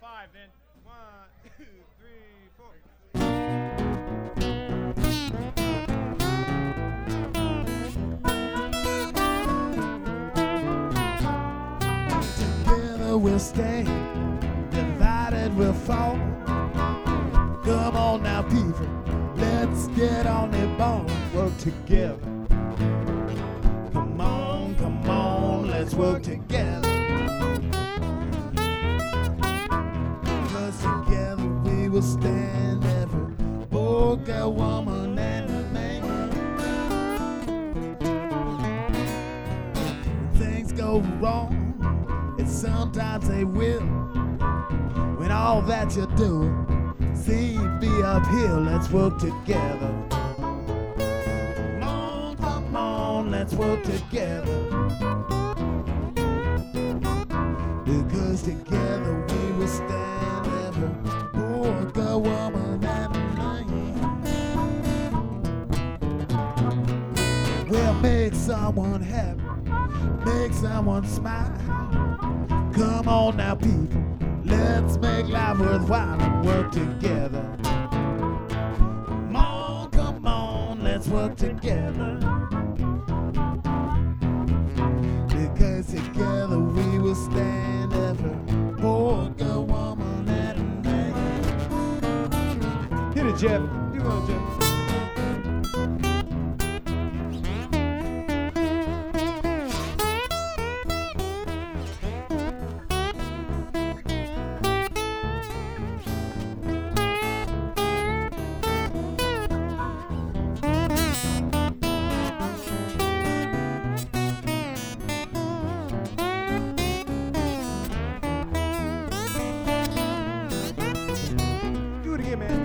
5 then. 1, 2, 3, 4. Together we'll stand, divided we'll fall. Come on now, people, let's get on the ball and work together. Come on, let's work together. 'Cause together we will stand, every boy, girl, woman, and man. Things go wrong, and sometimes they will. When all that you're doing seems to be uphill, let's work together. Come on, let's work together. Because together we will stand, every boy, girl, woman, and man. We'll make someone happy, make someone smile. Come on now, people, let's make life worthwhile and work together. Come on, let's work together. Because together we will stand, every boy, girl, woman, and man. Hit it, Jeff. You go, Jeff. Do it again, man.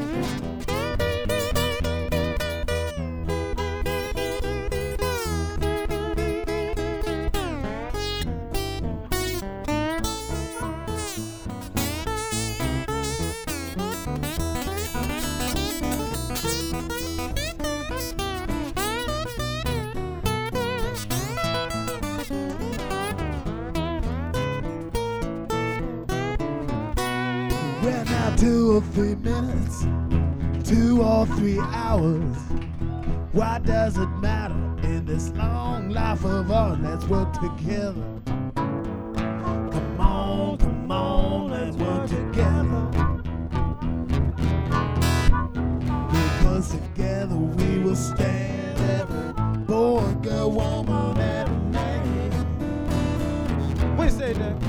Well, now 2 or 3 minutes, 2 or 3 hours. Why does it matter in this long life of ours? Let's work together. Come on, let's work together. Because together we will stand, every boy, girl, woman, and man. What you say, Jeff?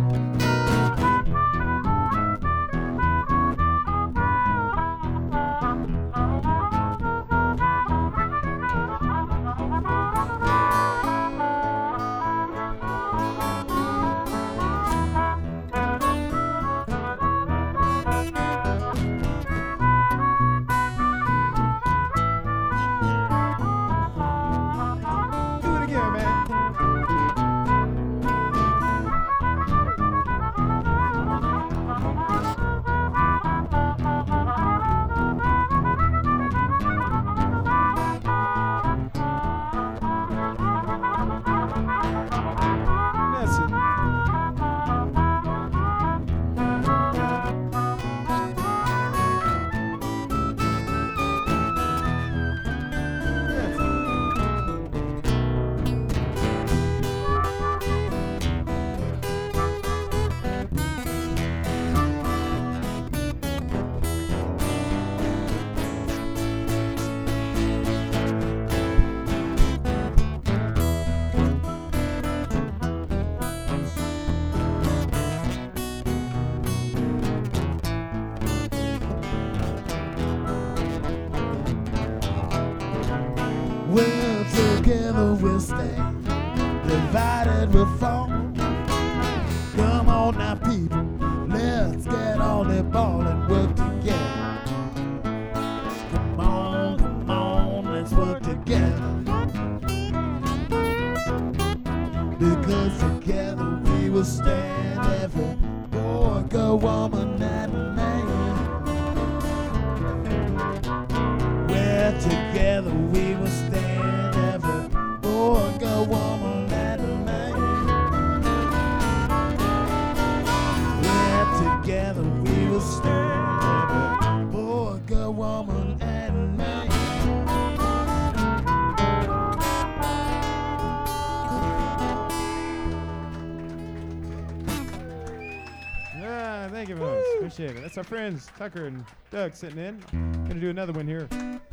Do it again, man. That's it. That's it. Well, together we'll stand, divided we'll fall. Come on now, people, let's get on the ball and work together. Come on, let's work together. Because together we will stand, every boy, girl, woman, and man. Well, together we will stand, every boy, girl, woman, and man. Well, together Thank you, folks. Appreciate it. That's our friends Tucker and Doug sitting in. Gonna do another one here.